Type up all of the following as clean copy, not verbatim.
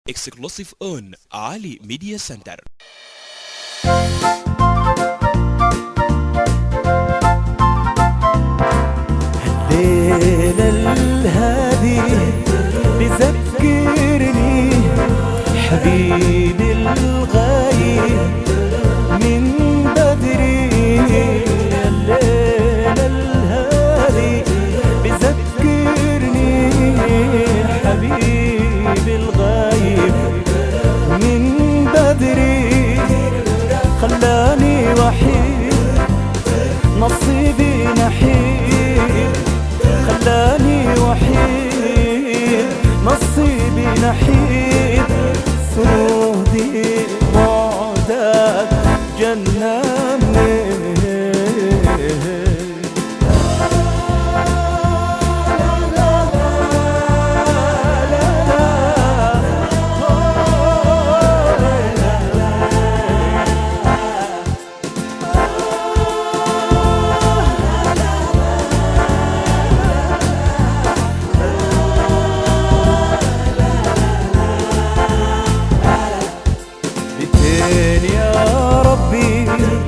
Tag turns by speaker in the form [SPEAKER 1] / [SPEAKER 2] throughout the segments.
[SPEAKER 1] exclusive on Ali Media Center.
[SPEAKER 2] الليلة الهادي بذكرني حبيبي الغايب من بدري. الليلة الهادي بذكرني حبيبي الغايب من بدري. خلاني وحيد نصيبي نحيب، خلاني وحيد نصيبي نحيب. سرودي بعدك جنني. يا ربي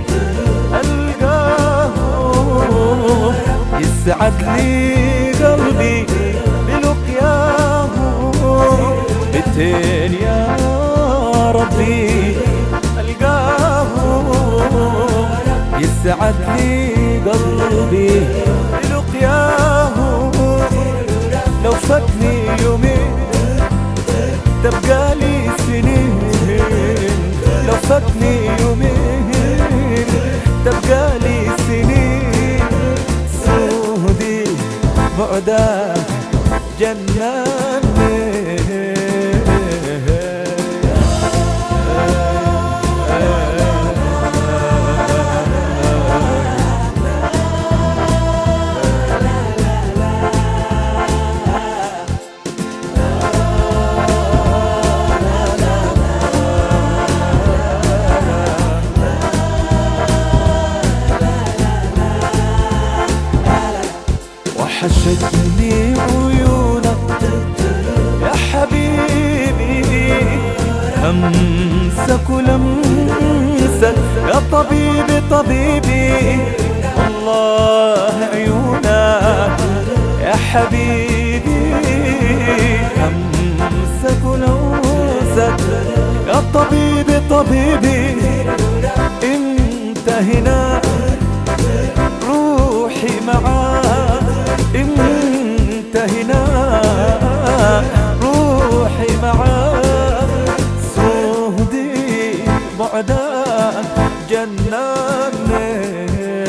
[SPEAKER 2] ألقاه يسعد لي قلبي بلقياه. بيتين يا ربي ألقاه يسعد لي قلبي بلقياه. لو فاتني يومين تبقى لي سنين، لو فاتني يومين تبقى لي سنين. سودي بعدك جنني. وحشتني عيونك يا حبيبي، همسك ولمسك يا طبيبي طبيبي. الله عيونك يا حبيبي، همسك ولمسك يا طبيبي طبيبي. انت هنا روحي معاك، انت هنا روحي معاك. سودي بعدك جنني.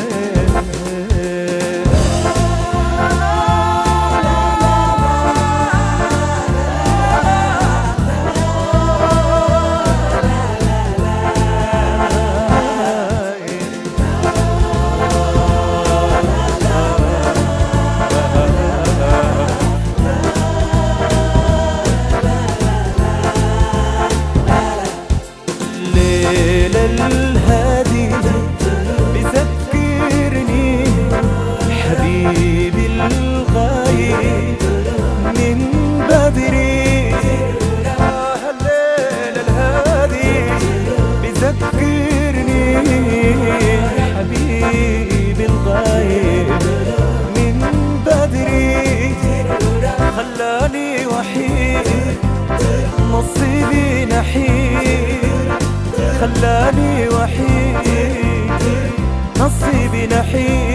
[SPEAKER 2] الهادي بذكرني حبيبي الغايب من بدري. الليل الهادي بذكرني حبيبي الغايب من بدري. خلاني وحيد نصيبي نحيب، خلاني وحيد نصيبي نحيب.